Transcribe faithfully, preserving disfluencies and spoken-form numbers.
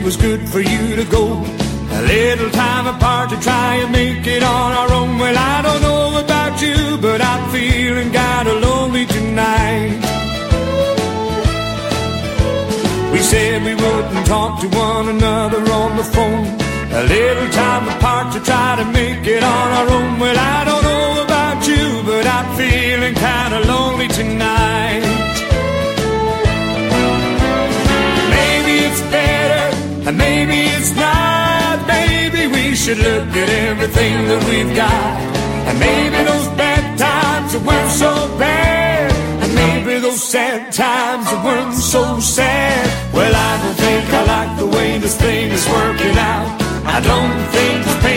it was good for you to go. A little time apart to try and make it on our own. Well, I don't know about you, but I'm feeling kinda lonely tonight. We said we wouldn't talk to one another on the phone. A little time apart to try to make it on our own. Well, I don't know about you, but I'm feeling kinda lonely tonight. Maybe it's better, and maybe it's not. Maybe we should look at everything that we've got. And maybe those bad times that weren't so bad. And maybe those sad times that weren't so sad. Well, I don't think I like the way this thing is working out. I don't think this